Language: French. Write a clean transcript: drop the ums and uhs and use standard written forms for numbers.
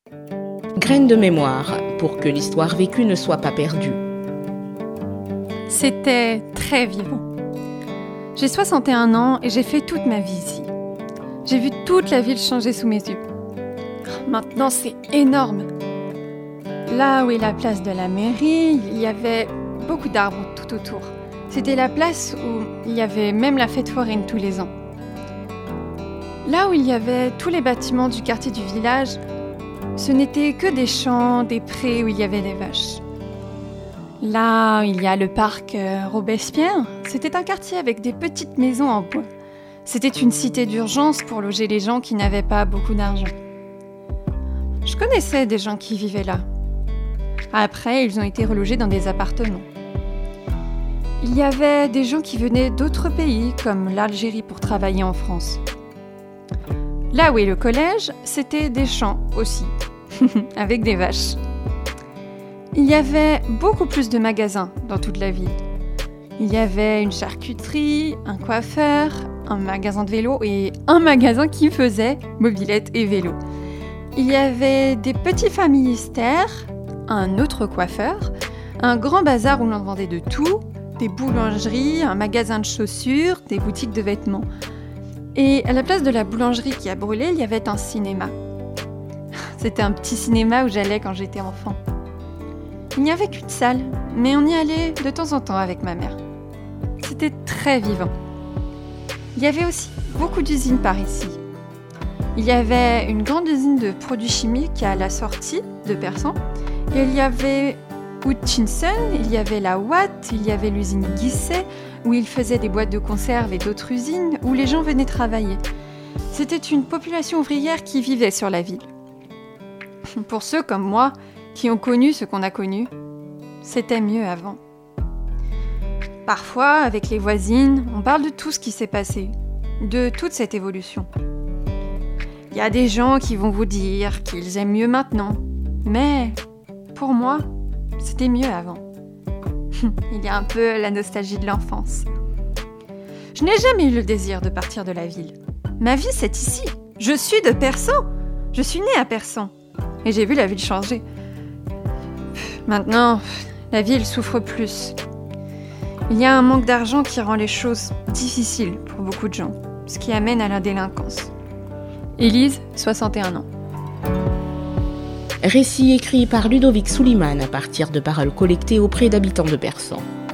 Graines de mémoire pour que l'histoire vécue ne soit pas perdue. C'était très vivant. J'ai 61 ans et j'ai fait toute ma vie ici. J'ai vu toute la ville changer sous mes yeux. Maintenant, c'est énorme. Là où est la place de la mairie, il y avait beaucoup d'arbres tout autour. C'était la place où il y avait même la fête foraine tous les ans. Là où il y avait tous les bâtiments du quartier du village, ce n'étaient que des champs, des prés où il y avait des vaches. Là où il y a le parc Robespierre, c'était un quartier avec des petites maisons en bois. C'était une cité d'urgence pour loger les gens qui n'avaient pas beaucoup d'argent. Je connaissais des gens qui vivaient là. Après, ils ont été relogés dans des appartements. Il y avait des gens qui venaient d'autres pays, comme l'Algérie, pour travailler en France. Là où est le collège, c'était des champs aussi, avec des vaches. Il y avait beaucoup plus de magasins dans toute la ville. Il y avait une charcuterie, un coiffeur, un magasin de vélo et un magasin qui faisait mobylettes et vélos. Il y avait des petits familistères, un autre coiffeur, un grand bazar où l'on vendait de tout, des boulangeries, un magasin de chaussures, des boutiques de vêtements. Et à la place de la boulangerie qui a brûlé, il y avait un cinéma. C'était un petit cinéma où j'allais quand j'étais enfant. Il n'y avait qu'une salle, mais on y allait de temps en temps avec ma mère. C'était très vivant. Il y avait aussi beaucoup d'usines par ici. Il y avait une grande usine de produits chimiques à la sortie de Persan. Et il y avait Hutchinson, il y avait la Watt, il y avait l'usine Guisset, où ils faisaient des boîtes de conserve et d'autres usines où les gens venaient travailler. C'était une population ouvrière qui vivait sur la ville. Pour ceux comme moi, qui ont connu ce qu'on a connu, c'était mieux avant. Parfois, avec les voisines, on parle de tout ce qui s'est passé, de toute cette évolution. Il y a des gens qui vont vous dire qu'ils aiment mieux maintenant, mais pour moi, c'était mieux avant. Il y a un peu la nostalgie de l'enfance. Je n'ai jamais eu le désir de partir de la ville. Ma vie, c'est ici. Je suis de Persan. Je suis née à Persan. Et j'ai vu la ville changer. Maintenant, la ville souffre plus. Il y a un manque d'argent qui rend les choses difficiles pour beaucoup de gens, ce qui amène à la délinquance. Élise, 61 ans. Récit écrit par Ludovic Souliman à partir de paroles collectées auprès d'habitants de Persan.